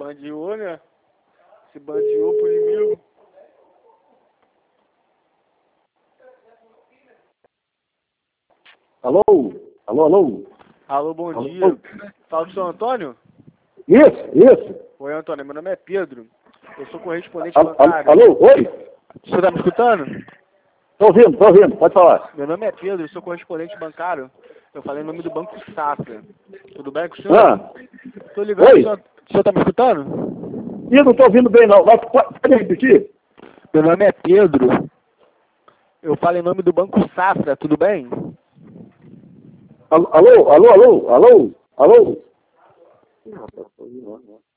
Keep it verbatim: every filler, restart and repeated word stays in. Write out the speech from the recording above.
bandiou, né? Se bandiou pro inimigo. Alô? Alô, alô? Alô, bom Alô? dia. Fala com o seu Antônio? Isso, isso. Oi, Antônio. Meu nome é Pedro. Eu sou correspondente Alô, bancário. alô, oi? Você tá me escutando? Tô ouvindo, tô ouvindo, pode falar. Meu nome é Pedro, eu sou correspondente bancário. Eu falei o nome do Banco Safra. Tudo bem com o senhor? Ah, Tô ligando, oi? o senhor, o senhor tá me escutando? Ih, não tô ouvindo bem não. Mas pode, pode repetir? Meu nome é Pedro. Eu falo em nome do Banco Safra, tudo bem? Alô, alô, alô, alô, alô?